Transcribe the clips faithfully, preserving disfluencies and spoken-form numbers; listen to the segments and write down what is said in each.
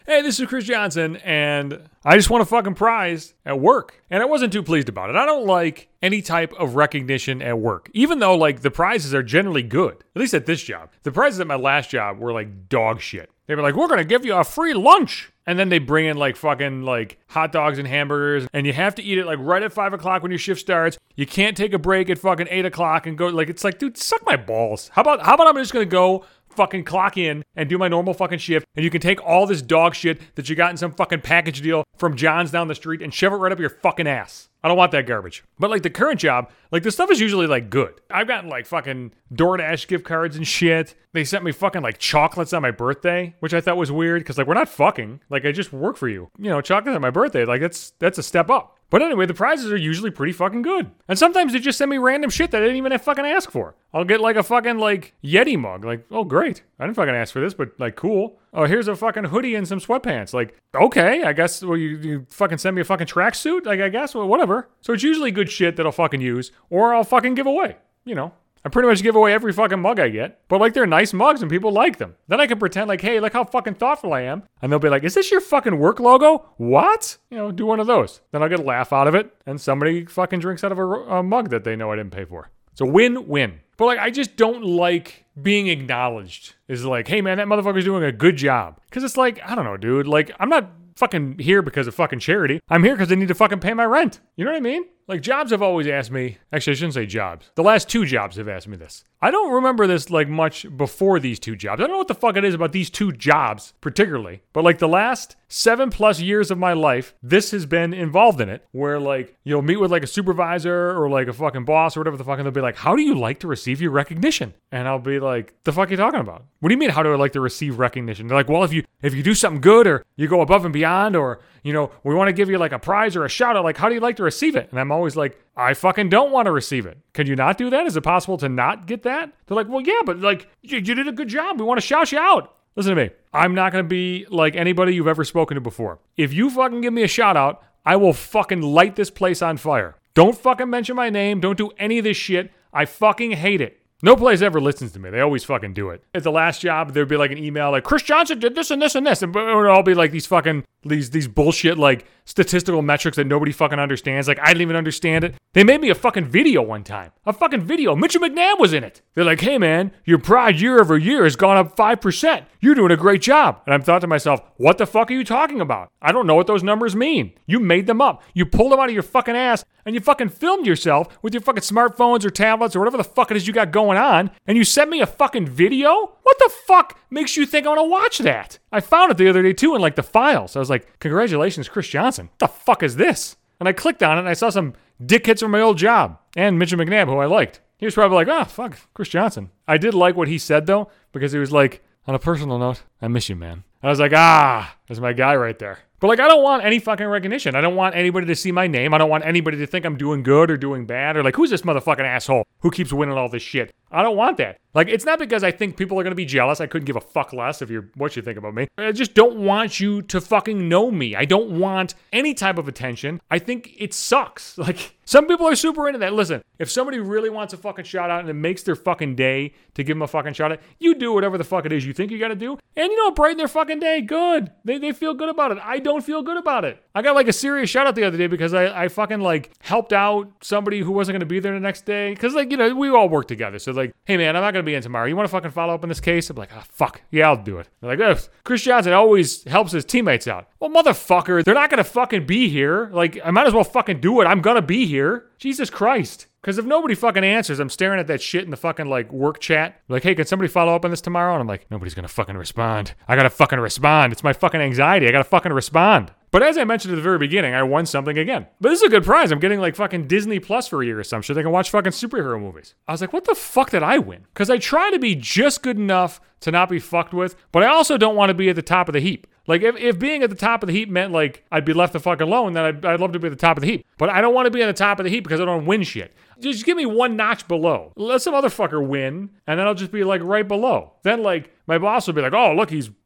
hey, this is Chris Johnson, and I just won a fucking prize at work. And I wasn't too pleased about it. I don't like any type of recognition at work, even though, like, the prizes are generally good, at least at this job. The prizes at my last job were, like, dog shit. They were like, we're going to give you a free lunch. And then they bring in, like, fucking, like, hot dogs and hamburgers, and you have to eat it, like, right at five o'clock when your shift starts. You can't take a break at fucking eight o'clock and go, like, it's like, dude, suck my balls. How about, how about I'm just going to go fucking clock in and do my normal fucking shift, and you can take all this dog shit that you got in some fucking package deal from John's down the street and shove it right up your fucking ass. I don't want that garbage. But like the current job, like the stuff is usually like good. I've gotten like fucking DoorDash gift cards and shit. They sent me fucking like chocolates on my birthday, which I thought was weird because like we're not fucking. Like I just work for you. You know, chocolates on my birthday, like that's that's a step up. But anyway, the prizes are usually pretty fucking good. And sometimes they just send me random shit that I didn't even have fucking ask for. I'll get like a fucking like Yeti mug. Like, oh great. I didn't fucking ask for this, but like cool. Oh, here's a fucking hoodie and some sweatpants. Like, okay, I guess, well, you, you fucking send me a fucking tracksuit? Like, I guess, well, whatever. So it's usually good shit that I'll fucking use, or I'll fucking give away, you know. I pretty much give away every fucking mug I get, but like they're nice mugs and people like them. Then I can pretend like, hey, look how fucking thoughtful I am. And they'll be like, is this your fucking work logo? What? You know, do one of those. Then I'll get a laugh out of it, and somebody fucking drinks out of a, a mug that they know I didn't pay for. It's a win-win. But like, I just don't like being acknowledged. Is like, hey man, that motherfucker's doing a good job. Because it's like, I don't know, dude. Like, I'm not fucking here because of fucking charity. I'm here because they need to fucking pay my rent. You know what I mean? Like, jobs have always asked me, actually I shouldn't say jobs. The last two jobs have asked me this. I don't remember this like much before these two jobs. I don't know what the fuck it is about these two jobs particularly, but like the last seven plus years of my life, this has been involved in it, where like you'll meet with like a supervisor or like a fucking boss or whatever the fuck, and they'll be like, how do you like to receive your recognition? And I'll be like, the fuck are you talking about? What do you mean, how do I like to receive recognition? They're like, well, if you if you do something good or you go above and beyond, or, you know, we want to give you like a prize or a shout out, like, how do you like to receive it? And I'm always like, I fucking don't want to receive it. Can you not do that? Is it possible to not get that? They're like, well, yeah, but like, you, you did a good job. We want to shout you out. Listen to me. I'm not going to be like anybody you've ever spoken to before. If you fucking give me a shout out, I will fucking light this place on fire. Don't fucking mention my name. Don't do any of this shit. I fucking hate it. No place ever listens to me. They always fucking do it. At the last job, there'd be like an email like, Chris Johnson did this and this and this. And it would all be like these fucking, these these bullshit like statistical metrics that nobody fucking understands. Like, I didn't even understand it. They made me a fucking video one time. A fucking video. Mitchell McNabb was in it. They're like, hey man, your pride year over year has gone up five percent. You're doing a great job. And I've thought to myself, what the fuck are you talking about? I don't know what those numbers mean. You made them up. You pulled them out of your fucking ass and you fucking filmed yourself with your fucking smartphones or tablets or whatever the fuck it is you got going on, and you sent me a fucking video? What the fuck makes you think I want to watch that? I found it the other day too in like the files. I was like, congratulations, Chris Johnson. What the fuck is this? And I clicked on it and I saw some dickheads from my old job and Mitchell McNabb, who I liked. He was probably like, oh, fuck, Chris Johnson. I did like what he said though, because he was like, on a personal note, I miss you, man. I was like, ah, there's my guy right there. But like, I don't want any fucking recognition. I don't want anybody to see my name. I don't want anybody to think I'm doing good or doing bad, or like, who's this motherfucking asshole who keeps winning all this shit? I don't want that. Like, it's not because I think people are going to be jealous. I couldn't give a fuck less if you're what you think about me. I just don't want you to fucking know me. I don't want any type of attention. I think it sucks. Like, some people are super into that. Listen, if somebody really wants a fucking shout out and it makes their fucking day to give them a fucking shout out, you do whatever the fuck it is you think you got to do. And you know, brighten their fucking day. Good. They they feel good about it. I don't feel good about it. I got like a serious shout out the other day because I, I fucking like helped out somebody who wasn't going to be there the next day. Cause like, you know, we all work together. So like, hey man, I'm not going to be in tomorrow. You want to fucking follow up on this case? I'm like, ah, oh, fuck. Yeah, I'll do it. They're like, oh, Chris Johnson always helps his teammates out. Well, motherfucker, they're not going to fucking be here. Like, I might as well fucking do it. I'm going to be here. Jesus Christ. Because if nobody fucking answers, I'm staring at that shit in the fucking, like, work chat. Like, hey, can somebody follow up on this tomorrow? And I'm like, nobody's gonna fucking respond. I gotta fucking respond. It's my fucking anxiety. I gotta fucking respond. But as I mentioned at the very beginning, I won something again. But this is a good prize. I'm getting, like, fucking Disney Plus for a year or some shit. I can watch fucking superhero movies. I was like, what the fuck did I win? Because I try to be just good enough to not be fucked with, but I also don't want to be at the top of the heap. Like, if, if being at the top of the heap meant, like, I'd be left the fuck alone, then I'd, I'd love to be at the top of the heap. But I don't want to be at the top of the heap because I don't win shit. Just give me one notch below. Let some other fucker win, and then I'll just be, like, right below. Then, like, my boss will be like, oh, look, he's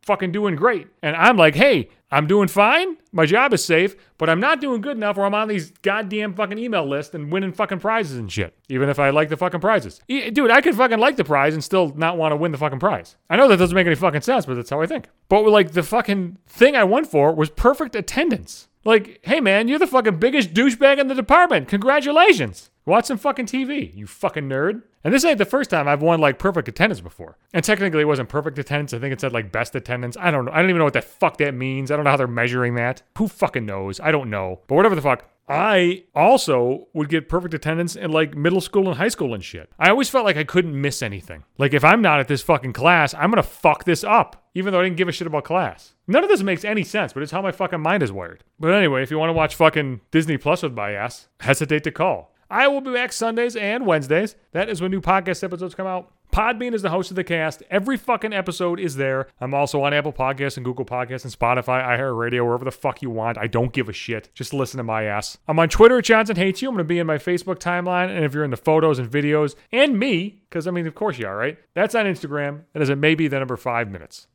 fucking doing great. And I'm like, hey, I'm doing fine. My job is safe, but I'm not doing good enough where I'm on these goddamn fucking email lists and winning fucking prizes and shit. Even if I like the fucking prizes. E- Dude, I could fucking like the prize and still not want to win the fucking prize. I know that doesn't make any fucking sense, but that's how I think. But like the fucking thing I won for was perfect attendance. Like, hey man, you're the fucking biggest douchebag in the department. Congratulations. Watch some fucking T V, you fucking nerd. And this ain't the first time I've won like perfect attendance before. And technically it wasn't perfect attendance. I think it said like best attendance. I don't know. I don't even know what the fuck that means. I don't know how they're measuring that. Who fucking knows? I don't know. But whatever the fuck. I also would get perfect attendance in like middle school and high school and shit. I always felt like I couldn't miss anything. Like if I'm not at this fucking class, I'm gonna fuck this up. Even though I didn't give a shit about class. None of this makes any sense, but it's how my fucking mind is wired. But anyway, if you want to watch fucking Disney Plus with my ass, hesitate to call. I will be back Sundays and Wednesdays. That is when new podcast episodes come out. Podbean is the host of the cast. Every fucking episode is there. I'm also on Apple Podcasts and Google Podcasts and Spotify, iHeartRadio, wherever the fuck you want. I don't give a shit. Just listen to my ass. I'm on Twitter at Johnson Hates You. I'm going to be in my Facebook timeline. And if you're into photos and videos, and me, because I mean, of course you are, right? That's on Instagram. That is at maybe the number five minutes.